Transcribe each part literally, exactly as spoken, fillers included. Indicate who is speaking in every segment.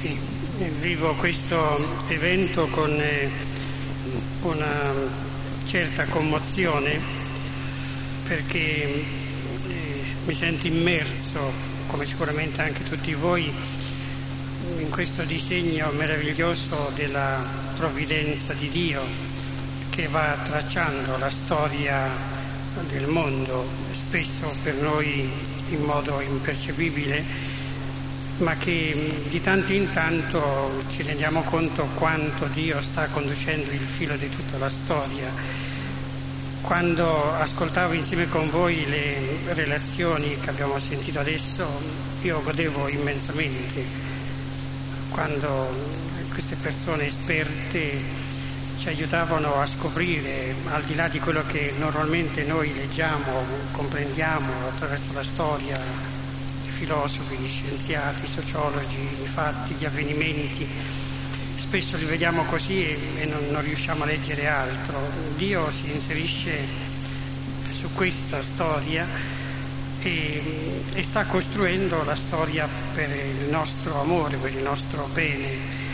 Speaker 1: Sì, vivo questo evento con eh, una certa commozione perché eh, mi sento immerso, come sicuramente anche tutti voi, in questo disegno meraviglioso della provvidenza di Dio che va tracciando la storia del mondo, spesso per noi in modo impercettibile, ma che di tanto in tanto ci rendiamo conto quanto Dio sta conducendo il filo di tutta la storia. Quando ascoltavo insieme con voi le relazioni che abbiamo sentito adesso, io godevo immensamente, quando queste persone esperte ci aiutavano a scoprire, al di là di quello che normalmente noi leggiamo, comprendiamo attraverso la storia, filosofi, gli scienziati, i sociologi, i fatti, gli avvenimenti, spesso li vediamo così e, e non, non riusciamo a leggere altro. Dio si inserisce su questa storia e, e sta costruendo la storia per il nostro amore, per il nostro bene.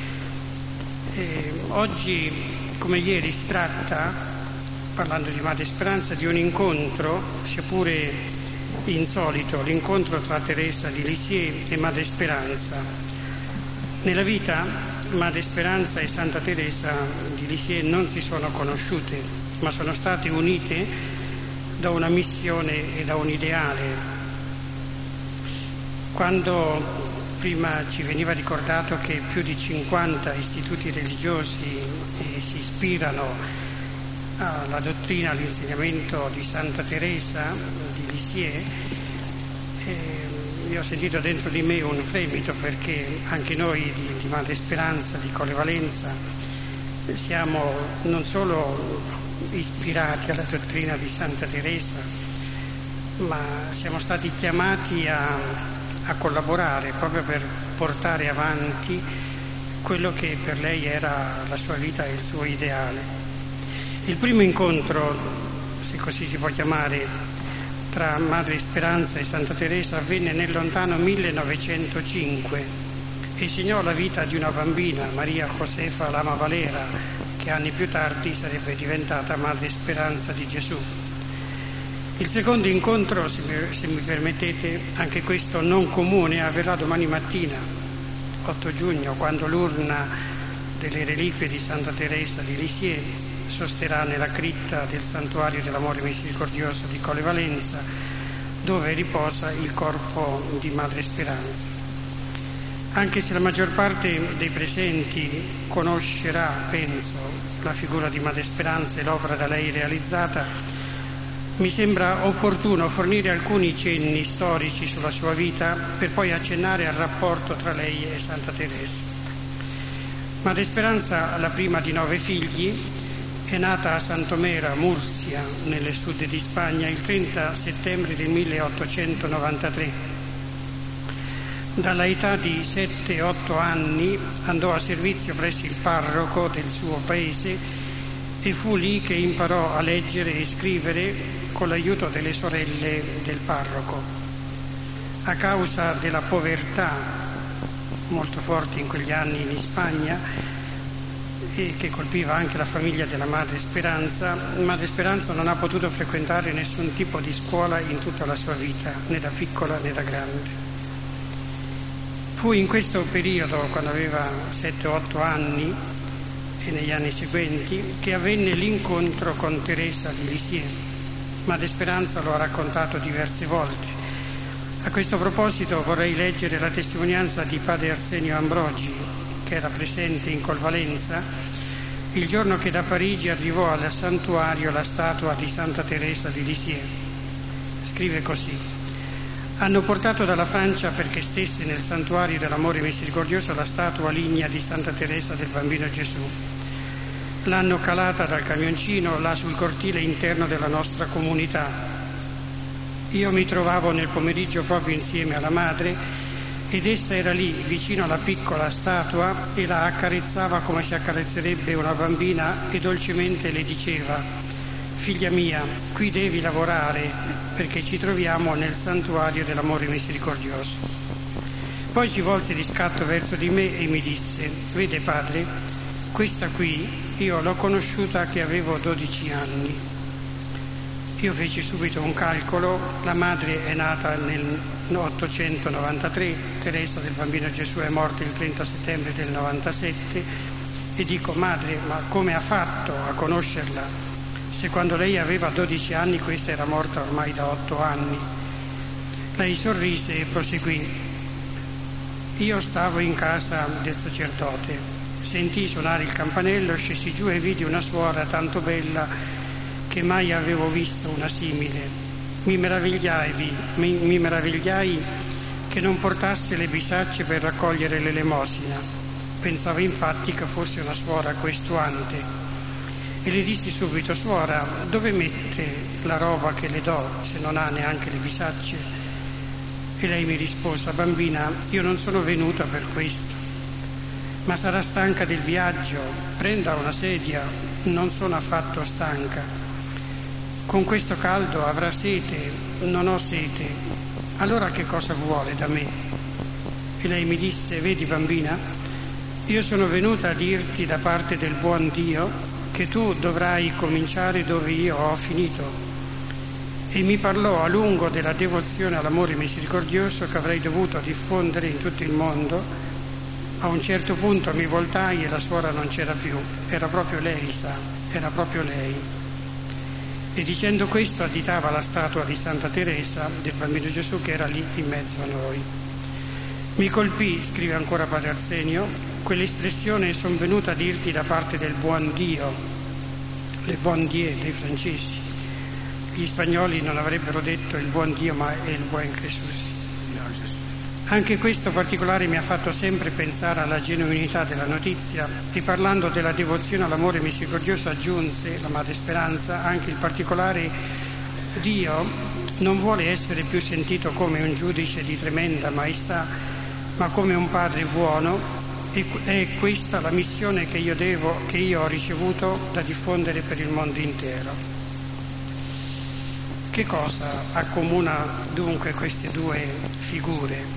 Speaker 1: E oggi, come ieri, si tratta, parlando di Madre Speranza, di un incontro, sia pure insolito, l'incontro tra Teresa di Lisieux e Madre Speranza. Nella vita Madre Speranza e Santa Teresa di Lisieux non si sono conosciute, ma sono state unite da una missione e da un ideale. Quando prima ci veniva ricordato che più di cinquanta istituti religiosi eh, si ispirano alla dottrina, all'insegnamento di Santa Teresa di Lisieux, eh, io ho sentito dentro di me un fremito, perché anche noi di, di Madre Speranza, di Colle Valenza, siamo non solo ispirati alla dottrina di Santa Teresa, ma siamo stati chiamati a, a collaborare proprio per portare avanti quello che per lei era la sua vita e il suo ideale. Il primo incontro, se così si può chiamare, tra Madre Speranza e Santa Teresa avvenne nel lontano millenovecentocinque e segnò la vita di una bambina, Maria Josefa Lama Valera, che anni più tardi sarebbe diventata Madre Speranza di Gesù. Il secondo incontro, se mi, se mi permettete, anche questo non comune, avverrà domani mattina, otto giugno, quando l'urna delle reliquie di Santa Teresa di Lisieux sosterrà nella cripta del Santuario dell'Amore Misericordioso di Colle Valenza, dove riposa il corpo di Madre Speranza. Anche se la maggior parte dei presenti conoscerà, penso, la figura di Madre Speranza e l'opera da lei realizzata, mi sembra opportuno fornire alcuni cenni storici sulla sua vita per poi accennare al rapporto tra lei e Santa Teresa. Madre Speranza, la prima di nove figli, è nata a Santomera, Murcia, nel sud di Spagna, il trenta settembre del milleottocentonovantatré. Dalla età di sette otto anni andò a servizio presso il parroco del suo paese e fu lì che imparò a leggere e scrivere con l'aiuto delle sorelle del parroco. A causa della povertà molto forte in quegli anni in Spagna, e che colpiva anche la famiglia della Madre Speranza, Madre Speranza non ha potuto frequentare nessun tipo di scuola in tutta la sua vita, né da piccola né da grande. Fu in questo periodo, quando aveva sette otto anni e negli anni seguenti, che avvenne l'incontro con Teresa di Lisieux. Madre Speranza lo ha raccontato diverse volte. A questo proposito vorrei leggere la testimonianza di Padre Arsenio Ambrogi, che era presente in Colle Valenza il giorno che da Parigi arrivò al santuario la statua di Santa Teresa di Lisieux. Scrive così: hanno portato dalla Francia perché stesse nel santuario dell'Amore Misericordioso la statua lignea di Santa Teresa del Bambino Gesù. L'hanno calata dal camioncino là sul cortile interno della nostra comunità. Io mi trovavo nel pomeriggio proprio insieme alla madre ed essa era lì, vicino alla piccola statua, e la accarezzava come si accarezzerebbe una bambina e dolcemente le diceva: figlia mia, qui devi lavorare perché ci troviamo nel santuario dell'Amore Misericordioso. Poi si volse di scatto verso di me e mi disse: vede padre, questa qui io l'ho conosciuta che avevo dodici anni. Io feci subito un calcolo, la madre è nata nel ottocentonovantatré, Teresa del Bambino Gesù è morta il trenta settembre del novantasette, e dico: madre, ma come ha fatto a conoscerla se quando lei aveva dodici anni questa era morta ormai da otto anni? Lei sorrise e proseguì: io stavo in casa del sacerdote, sentii suonare il campanello, scesi giù e vidi una suora tanto bella che mai avevo visto una simile. Mi meravigliai, mi, mi meravigliai che non portasse le bisacce per raccogliere l'elemosina. Pensavo infatti che fosse una suora questuante. E le dissi subito: suora, dove mette la roba che le do se non ha neanche le bisacce? E lei mi rispose: bambina, io non sono venuta per questo, ma sarà stanca del viaggio, prenda una sedia, non sono affatto stanca. Con questo caldo avrà sete, non ho sete, allora che cosa vuole da me? E lei mi disse: vedi bambina, io sono venuta a dirti da parte del buon Dio che tu dovrai cominciare dove io ho finito. E mi parlò a lungo della devozione all'amore misericordioso che avrei dovuto diffondere in tutto il mondo. A un certo punto mi voltai e la suora non c'era più, era proprio lei, sa, era proprio lei. E dicendo questo additava la statua di Santa Teresa del Bambino Gesù che era lì in mezzo a noi. Mi colpì, scrive ancora padre Arsenio, quell'espressione: son venuta a dirti da parte del buon Dio, le bon Dieu dei francesi. Gli spagnoli non avrebbero detto il buon Dio ma è il buen Gesù. Anche questo particolare mi ha fatto sempre pensare alla genuinità della notizia, e parlando della devozione all'amore misericordioso aggiunse la Madre Speranza anche il particolare: Dio non vuole essere più sentito come un giudice di tremenda maestà, ma come un padre buono, e è questa la missione che io devo, che io ho ricevuto da diffondere per il mondo intero. Che cosa accomuna dunque queste due figure?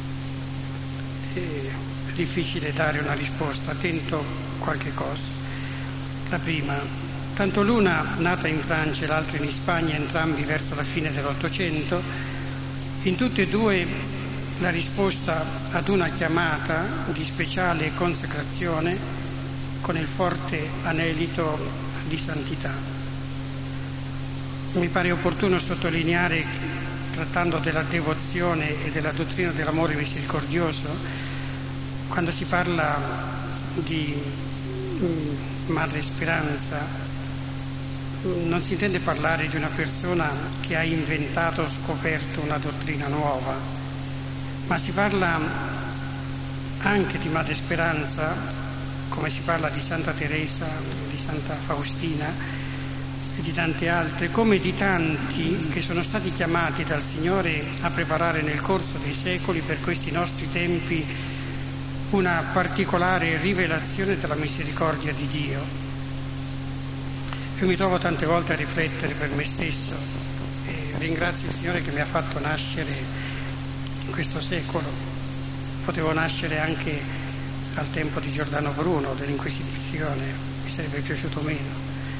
Speaker 1: È difficile dare una risposta, tento qualche cosa. La prima: tanto l'una nata in Francia e l'altra in Spagna, entrambi verso la fine dell'Ottocento, in tutte e due la risposta ad una chiamata di speciale consacrazione con il forte anelito di santità. Mi pare opportuno sottolineare, trattando della devozione e della dottrina dell'amore misericordioso, quando si parla di mh, Madre Speranza, non si intende parlare di una persona che ha inventato o scoperto una dottrina nuova, ma si parla anche di Madre Speranza, come si parla di Santa Teresa, di Santa Faustina e di tante altre, come di tanti che sono stati chiamati dal Signore a preparare nel corso dei secoli per questi nostri tempi una particolare rivelazione della misericordia di Dio. Io mi trovo tante volte a riflettere per me stesso e ringrazio il Signore che mi ha fatto nascere in questo secolo. Potevo nascere anche al tempo di Giordano Bruno, dell'Inquisizione, mi sarebbe piaciuto meno.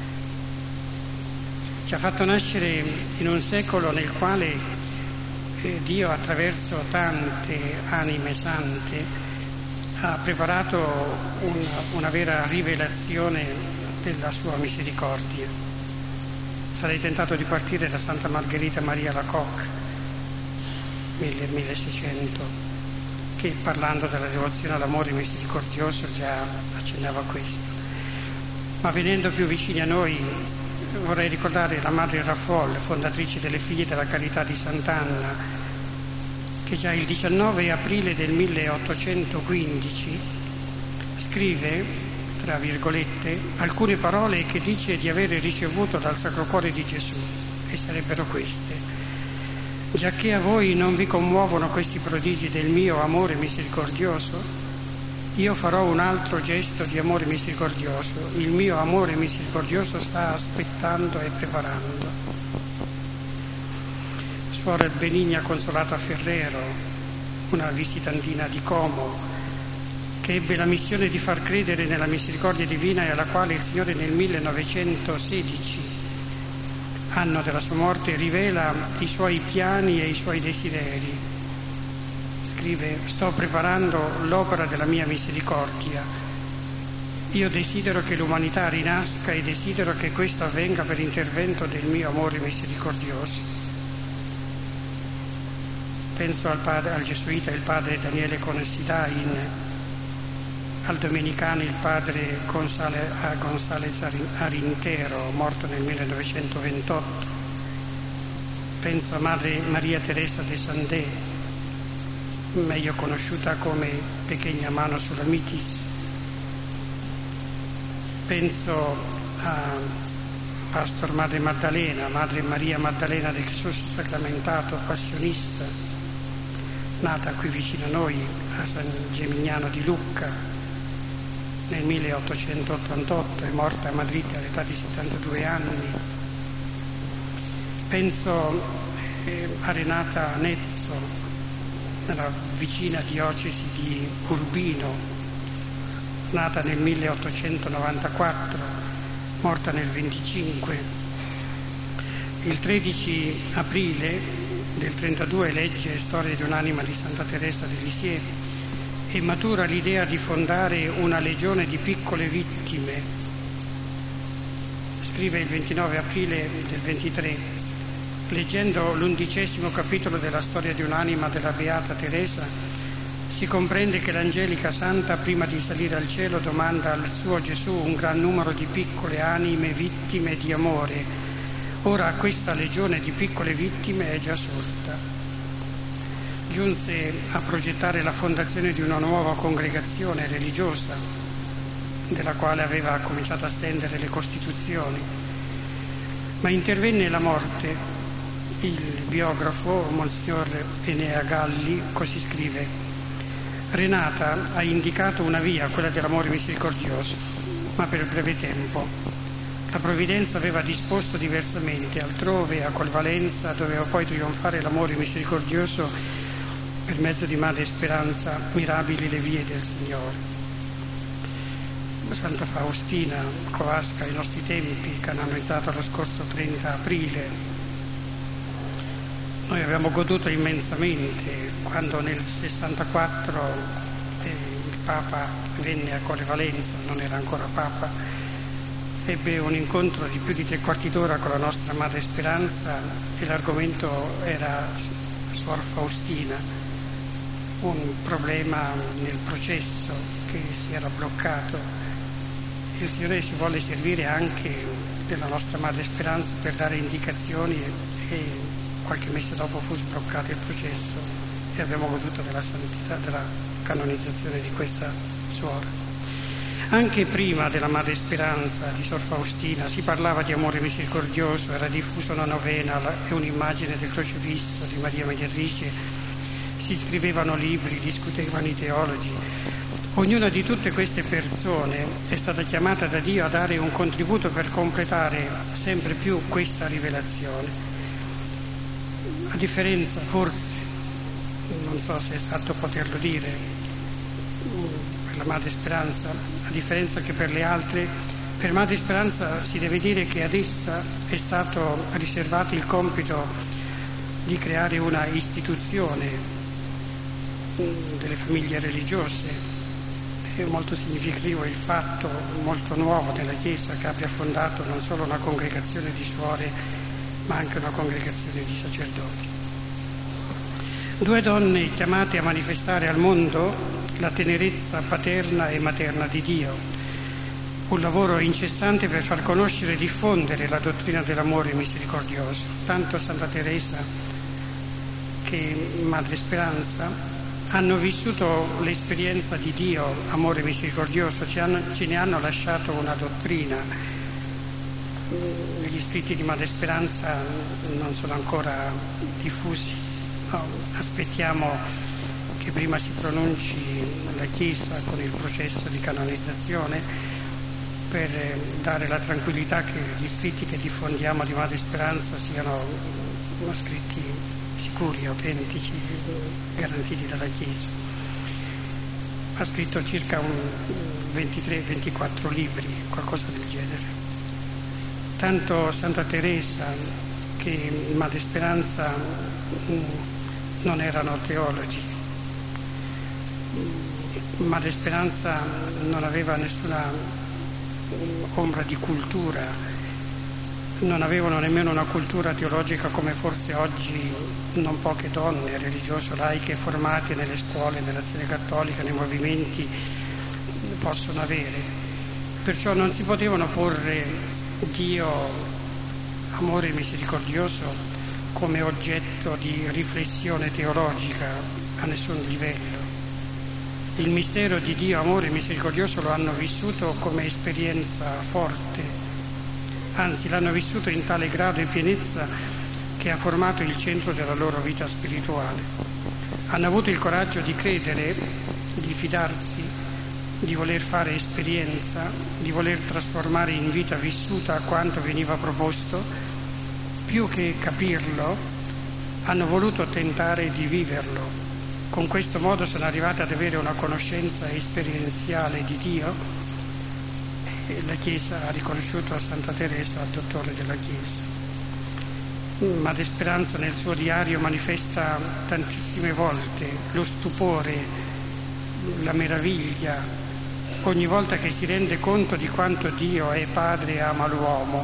Speaker 1: Ci ha fatto nascere in un secolo nel quale eh, Dio, attraverso tante anime sante, ha preparato una, una vera rivelazione della sua misericordia. Sarei tentato di partire da Santa Margherita Maria Alacoque, milleseicento, che parlando della devozione all'amore misericordioso già accennava a questo. Ma venendo più vicini a noi, vorrei ricordare la Madre Raffol, fondatrice delle Figlie della Carità di Sant'Anna, che già il diciannove aprile del milleottocentoquindici scrive, tra virgolette, alcune parole che dice di avere ricevuto dal Sacro Cuore di Gesù, e sarebbero queste: giacché a voi non vi commuovono questi prodigi del mio amore misericordioso, io farò un altro gesto di amore misericordioso, il mio amore misericordioso sta aspettando e preparando. Suora Benigna Consolata Ferrero, una visitantina di Como, che ebbe la missione di far credere nella misericordia divina e alla quale il Signore nel millenovecentosedici, anno della sua morte, rivela i suoi piani e i suoi desideri. Scrive: sto preparando l'opera della mia misericordia. Io desidero che l'umanità rinasca e desidero che questo avvenga per intervento del mio amore misericordioso. Penso al, padre, al gesuita il padre Daniele Considain, al domenicano il padre Gonzale, González Arintero, morto nel millenovecentoventotto. Penso a Madre Maria Teresa de Sandé, meglio conosciuta come Pequeña Mano Sulamitis. Penso a Pastor Madre Maddalena, Madre Maria Maddalena del Gesù Sacramentato, passionista, nata qui vicino a noi, a San Gemignano di Lucca, nel milleottocentottantotto, è morta a Madrid all'età di settantadue anni. Penso eh, a Renata Nezzo, nella vicina diocesi di Urbino, nata nel milleottocentonovantaquattro, morta nel venticinque. Il tredici aprile del trentadue legge Storia di un'anima di Santa Teresa de Lisieux e matura l'idea di fondare una legione di piccole vittime. Scrive il ventinove aprile del ventitré: leggendo l'undicesimo capitolo della Storia di un'anima della Beata Teresa si comprende che l'Angelica Santa, prima di salire al cielo, domanda al suo Gesù un gran numero di piccole anime vittime di amore. Ora questa legione di piccole vittime è già sorta. Giunse a progettare la fondazione di una nuova congregazione religiosa, della quale aveva cominciato a stendere le costituzioni. Ma intervenne la morte. Il biografo, Monsignor Enea Galli, così scrive: Renata ha indicato una via, quella dell'amore misericordioso, ma per breve tempo. La provvidenza aveva disposto diversamente, altrove, a Colvalenza, doveva poi trionfare l'amore misericordioso per mezzo di Madre Speranza, mirabili le vie del Signore. Santa Faustina Kowalska, ai nostri tempi, canonizzata lo scorso trenta aprile. Noi abbiamo goduto immensamente quando nel sessantaquattro eh, il Papa venne a Colle Valenza, non era ancora Papa, ebbe un incontro di più di tre quarti d'ora con la nostra Madre Speranza e l'argomento era Suor Faustina, un problema nel processo che si era bloccato. Il Signore si volle servire anche della nostra Madre Speranza per dare indicazioni e, e qualche mese dopo fu sbloccato il processo e abbiamo goduto della santità, della canonizzazione di questa suora. Anche prima della Madre Speranza di Sor Faustina si parlava di amore misericordioso, era diffusa una novena e un'immagine del crocifisso di Maria Mediatrice, si scrivevano libri, discutevano i teologi. Ognuna di tutte queste persone è stata chiamata da Dio a dare un contributo per completare sempre più questa rivelazione. A differenza, forse, non so se è esatto poterlo dire, per la Madre Speranza, a differenza che per le altre, per Madre Speranza si deve dire che ad essa è stato riservato il compito di creare una istituzione delle famiglie religiose. È molto significativo il fatto, molto nuovo nella Chiesa, che abbia fondato non solo una congregazione di suore, ma anche una congregazione di sacerdoti. Due donne chiamate a manifestare al mondo la tenerezza paterna e materna di Dio, un lavoro incessante per far conoscere e diffondere la dottrina dell'amore misericordioso. Tanto Santa Teresa che Madre Speranza hanno vissuto l'esperienza di Dio, amore misericordioso, ci, hanno, ce ne hanno lasciato una dottrina. Gli scritti di Madre Speranza non sono ancora diffusi, no, aspettiamo che prima si pronunci la Chiesa con il processo di canonizzazione per dare la tranquillità che gli scritti che diffondiamo di Madre Speranza siano scritti sicuri, autentici, garantiti dalla Chiesa. Ha scritto circa un ventitré ventiquattro libri, qualcosa del genere. Tanto Santa Teresa che Madre Speranza non erano teologi. Madre Speranza non aveva nessuna ombra di cultura, non avevano nemmeno una cultura teologica come forse oggi non poche donne religiose laiche formate nelle scuole, nell'azione cattolica, nei movimenti possono avere. Perciò non si potevano porre Dio, amore misericordioso, come oggetto di riflessione teologica a nessun livello. Il mistero di Dio, amore misericordioso, lo hanno vissuto come esperienza forte. Anzi, l'hanno vissuto in tale grado e pienezza che ha formato il centro della loro vita spirituale. Hanno avuto il coraggio di credere, di fidarsi, di voler fare esperienza, di voler trasformare in vita vissuta quanto veniva proposto. Più che capirlo, hanno voluto tentare di viverlo. Con questo modo sono arrivate ad avere una conoscenza esperienziale di Dio. La Chiesa ha riconosciuto a Santa Teresa il dottore della Chiesa. Madre Speranza nel suo diario manifesta tantissime volte lo stupore, la meraviglia, ogni volta che si rende conto di quanto Dio è Padre e ama l'uomo.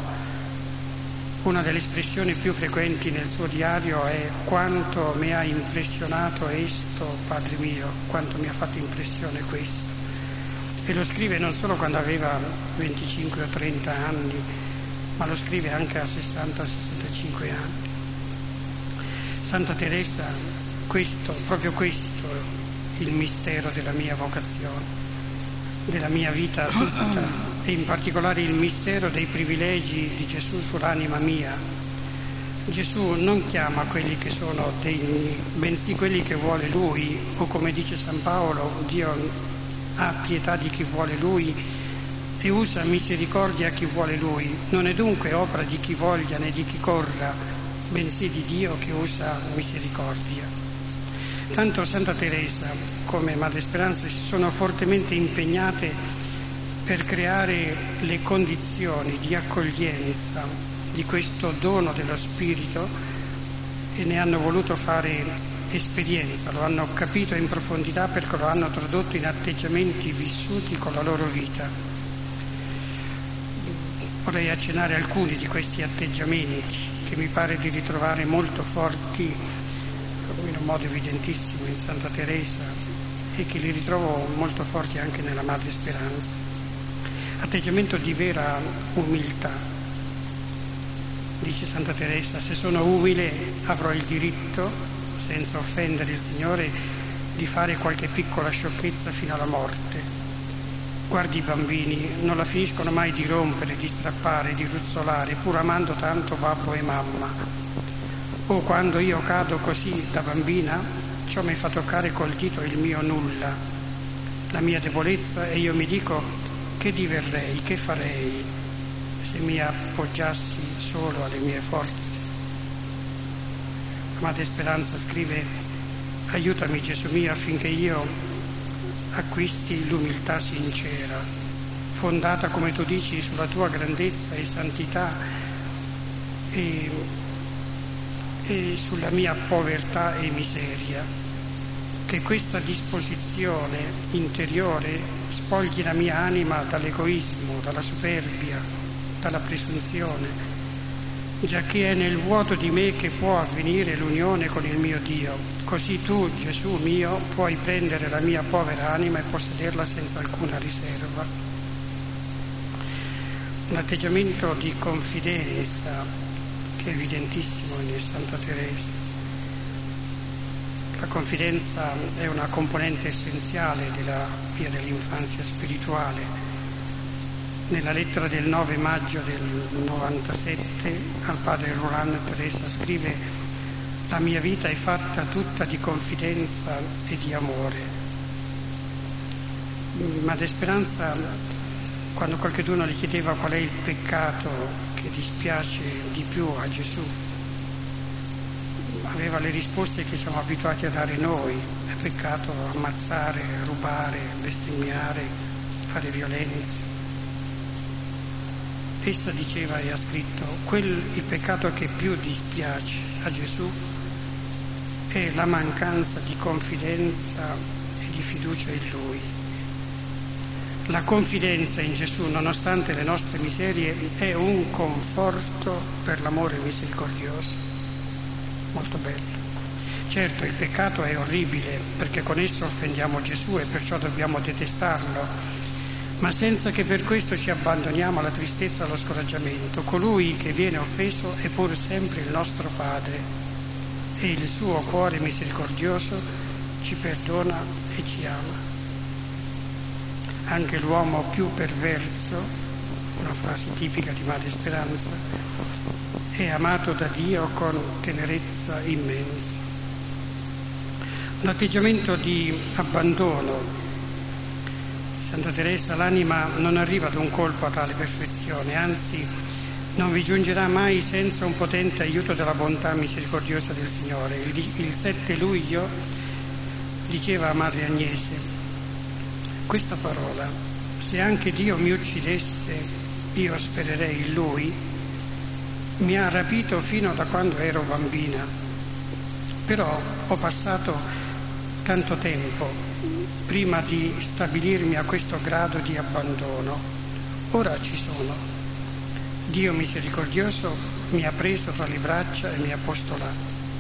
Speaker 1: Una delle espressioni più frequenti nel suo diario è: quanto mi ha impressionato esto, Padre mio, quanto mi ha fatto impressione questo. E lo scrive non solo quando aveva venticinque o trenta anni, ma lo scrive anche a sessanta sessantacinque anni. Santa Teresa, questo, proprio questo, il mistero della mia vocazione, della mia vita tutta, e in particolare il mistero dei privilegi di Gesù sull'anima mia. Gesù non chiama quelli che sono degni, bensì quelli che vuole Lui, o come dice San Paolo, Dio ha pietà di chi vuole Lui e usa misericordia a chi vuole Lui. Non è dunque opera di chi voglia né di chi corra, bensì di Dio che usa misericordia. Tanto Santa Teresa come Madre Speranza si sono fortemente impegnate per creare le condizioni di accoglienza di questo dono dello Spirito e ne hanno voluto fare esperienza, lo hanno capito in profondità perché lo hanno tradotto in atteggiamenti vissuti con la loro vita. Vorrei accennare alcuni di questi atteggiamenti che mi pare di ritrovare molto forti, in un modo evidentissimo, in Santa Teresa e che li ritrovo molto forti anche nella Madre Speranza. Atteggiamento di vera umiltà. Dice Santa Teresa: se sono umile avrò il diritto, senza offendere il Signore, di fare qualche piccola sciocchezza fino alla morte. Guardi i bambini, non la finiscono mai di rompere, di strappare, di ruzzolare, pur amando tanto babbo e mamma. O quando io cado così da bambina, ciò mi fa toccare col dito il mio nulla, la mia debolezza, e io mi dico: che diverrei, che farei se mi appoggiassi solo alle mie forze? Madre Speranza scrive: aiutami Gesù mio affinché io acquisti l'umiltà sincera, fondata, come tu dici, sulla tua grandezza e santità e, e sulla mia povertà e miseria. Che questa disposizione interiore spogli la mia anima dall'egoismo, dalla superbia, dalla presunzione, giacché è nel vuoto di me che può avvenire l'unione con il mio Dio. Così tu, Gesù mio, puoi prendere la mia povera anima e possederla senza alcuna riserva. Un atteggiamento di confidenza che è evidentissimo in Santa Teresa. La confidenza è una componente essenziale della via dell'infanzia spirituale. Nella lettera del nove maggio del novantasette al padre Roland Teresa scrive: la mia vita è fatta tutta di confidenza e di amore. Madre Speranza, quando qualcuno le chiedeva qual è il peccato che dispiace di più a Gesù, aveva le risposte che siamo abituati a dare noi. È peccato ammazzare, rubare, bestemmiare, fare violenza. Essa diceva e ha scritto, quel, il peccato che più dispiace a Gesù è la mancanza di confidenza e di fiducia in Lui. La confidenza in Gesù, nonostante le nostre miserie, è un conforto per l'amore misericordioso. Molto bello. Certo, il peccato è orribile, perché con esso offendiamo Gesù e perciò dobbiamo detestarlo, ma senza che per questo ci abbandoniamo alla tristezza e allo scoraggiamento. Colui che viene offeso è pur sempre il nostro Padre e il suo cuore misericordioso ci perdona e ci ama. Anche l'uomo più perverso, una frase tipica di Madre Speranza, è amato da Dio con tenerezza immensa. Un atteggiamento di abbandono. Santa Teresa, l'anima non arriva ad un colpo a tale perfezione, anzi non vi giungerà mai senza un potente aiuto della bontà misericordiosa del Signore. Il, il sette luglio diceva a Madre Agnese questa parola: se anche Dio mi uccidesse, io spererei in Lui. Mi ha rapito fino da quando ero bambina, però ho passato tanto tempo prima di stabilirmi a questo grado di abbandono. Ora ci sono. Dio misericordioso mi ha preso tra le braccia e mi ha posto là.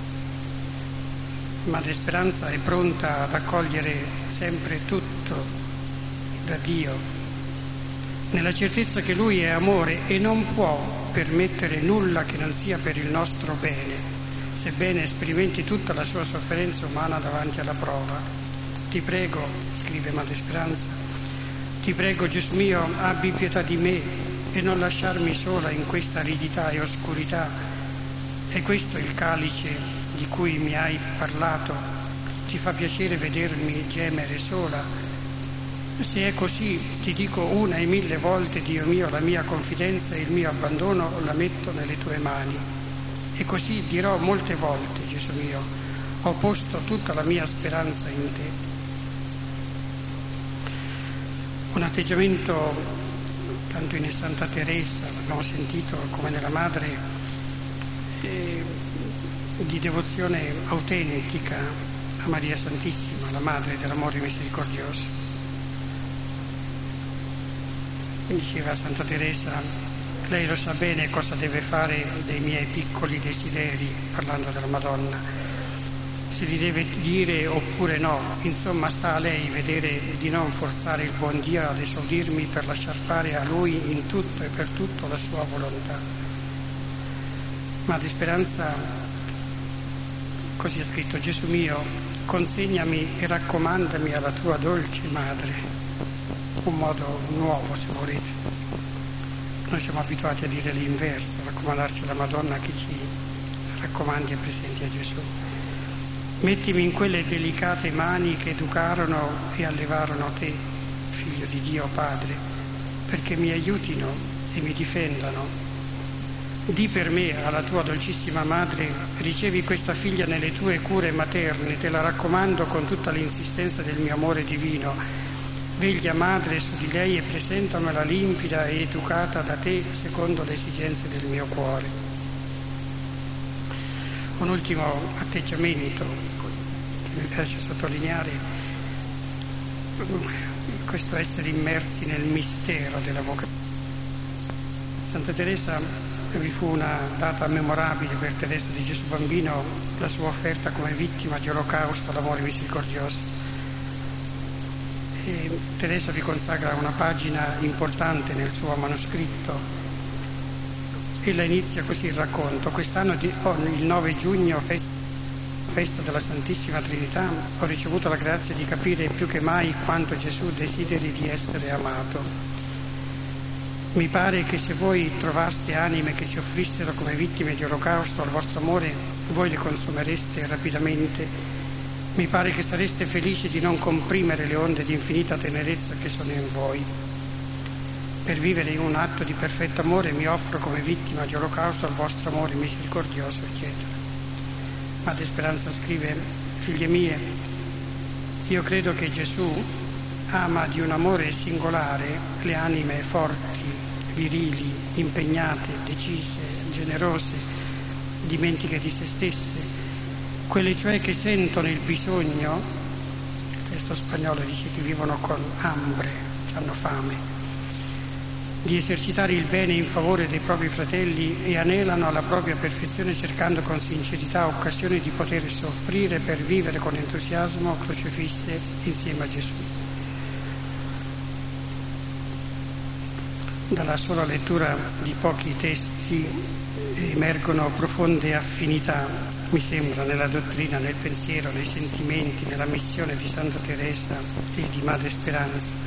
Speaker 1: Madre Speranza è pronta ad accogliere sempre tutto da Dio, nella certezza che Lui è amore e non può permettere nulla che non sia per il nostro bene, sebbene sperimenti tutta la sua sofferenza umana davanti alla prova. Ti prego, scrive Madre Speranza, ti prego Gesù mio, abbi pietà di me e non lasciarmi sola in questa aridità e oscurità. È questo il calice di cui mi hai parlato? Ti fa piacere vedermi gemere sola? Se è così, ti dico una e mille volte, Dio mio, la mia confidenza e il mio abbandono la metto nelle tue mani. E così dirò molte volte, Gesù mio, ho posto tutta la mia speranza in te. Un atteggiamento, tanto in Santa Teresa, l'abbiamo sentito, come nella Madre, eh, di devozione autentica a Maria Santissima, la Madre dell'amore misericordioso. Diceva Santa Teresa, lei lo sa bene cosa deve fare dei miei piccoli desideri, parlando della Madonna. Se li deve dire oppure no, insomma sta a lei vedere di non forzare il buon Dio ad esaudirmi per lasciar fare a Lui in tutto e per tutto la sua volontà. Madre Speranza, così ha scritto, Gesù mio, consegnami e raccomandami alla tua dolce Madre, un modo nuovo se volete. Noi siamo abituati a dire l'inverso, a raccomandarci alla Madonna che ci raccomandi e presenti a Gesù. Mettimi in quelle delicate mani che educarono e allevarono te, Figlio di Dio Padre, perché mi aiutino e mi difendano. Di per me alla tua dolcissima Madre, ricevi questa figlia nelle tue cure materne, te la raccomando con tutta l'insistenza del mio amore divino. Veglia Madre su di lei e presentamela limpida e educata da te secondo le esigenze del mio cuore. Un ultimo atteggiamento che mi piace sottolineare, questo essere immersi nel mistero della vocazione. Santa Teresa, vi fu una data memorabile per Teresa di Gesù Bambino, la sua offerta come vittima di olocausto all'amore misericordioso. E Teresa vi consagra una pagina importante nel suo manoscritto. Ella inizia così il racconto. Quest'anno, di, oh, il nove giugno, festa della Santissima Trinità, ho ricevuto la grazia di capire più che mai quanto Gesù desideri di essere amato. Mi pare che se voi trovaste anime che si offrissero come vittime di olocausto al vostro amore, voi le consumereste rapidamente. Mi pare che sareste felici di non comprimere le onde di infinita tenerezza che sono in voi. Per vivere in un atto di perfetto amore mi offro come vittima di olocausto al vostro amore misericordioso, eccetera. Madre Speranza scrive: figlie mie, io credo che Gesù ama di un amore singolare le anime forti, virili, impegnate, decise, generose, dimentiche di se stesse, quelle cioè che sentono il bisogno, il testo spagnolo dice che vivono con hambre, hanno fame, di esercitare il bene in favore dei propri fratelli e anelano alla propria perfezione cercando con sincerità occasioni di poter soffrire per vivere con entusiasmo crocefisse insieme a Gesù. Dalla sola lettura di pochi testi emergono profonde affinità, mi sembra, nella dottrina, nel pensiero, nei sentimenti, nella missione di Santa Teresa e di Madre Speranza.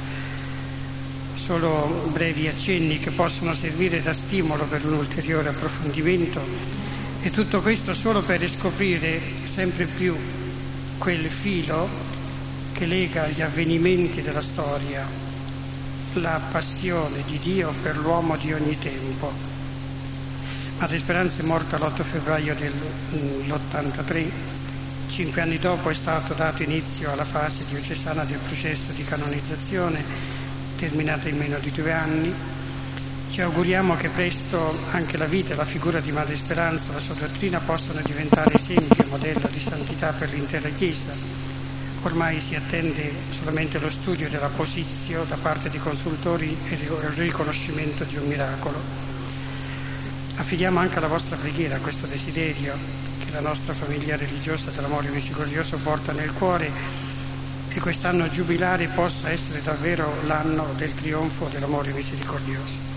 Speaker 1: Solo brevi accenni che possono servire da stimolo per un ulteriore approfondimento, e tutto questo solo per riscoprire sempre più quel filo che lega gli avvenimenti della storia, la passione di Dio per l'uomo di ogni tempo. Madre Speranza è morta l'otto febbraio dell'ottantatré, cinque anni dopo è stato dato inizio alla fase diocesana del processo di canonizzazione, terminata in meno di due anni. Ci auguriamo che presto anche la vita e la figura di Madre Speranza, la sua dottrina, possano diventare esempio e modello di santità per l'intera Chiesa. Ormai si attende solamente lo studio della posizio da parte di consultori e il riconoscimento di un miracolo. Affidiamo anche alla vostra preghiera questo desiderio che la nostra famiglia religiosa dell'amore misericordioso porta nel cuore, che quest'anno giubilare possa essere davvero l'anno del trionfo dell'amore misericordioso.